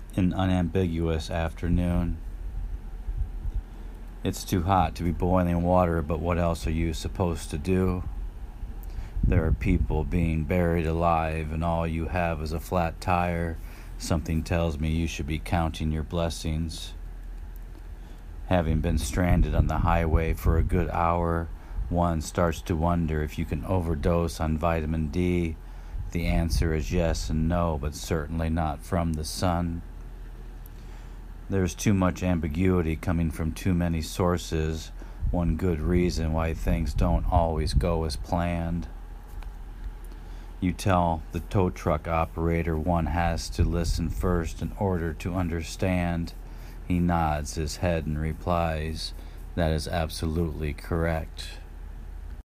An unambiguous afternoon. It's too hot to be boiling water, but what else are you supposed to do? There are people being buried alive, and all you have is a flat tire. Something tells me you should be counting your blessings. Having been stranded on the highway for a good hour, one starts to wonder if you can overdose on vitamin D. The answer is yes and no, but certainly not from the sun. There's too much ambiguity coming from too many sources, one good reason why things don't always go as planned. You tell the tow truck operator one has to listen first in order to understand. He nods his head and replies, "That is absolutely correct."